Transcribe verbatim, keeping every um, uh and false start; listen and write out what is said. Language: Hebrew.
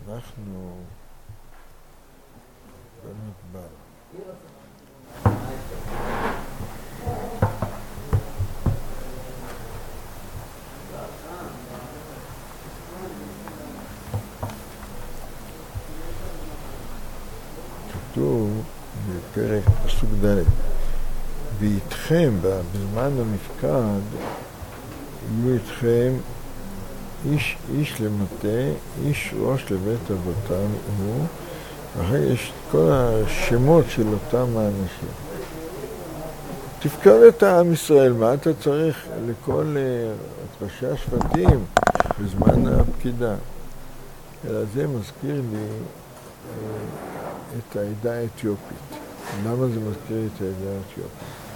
אנחנו במדבר. כתוב בפרק פסוק ד' ואיתכם בזמן המפקד יהיו איתכם איש איש למטה, איש ראש לבית אבותם הוא, ואחרי יש כל השמות של אותם האנשים. תפקד את העם ישראל, מה אתה צריך לכל ראשי השבטים בזמן הפקידה? אלא זה מזכיר לי את העדה האתיופית. למה זה מזכיר לי את העדה האתיופית?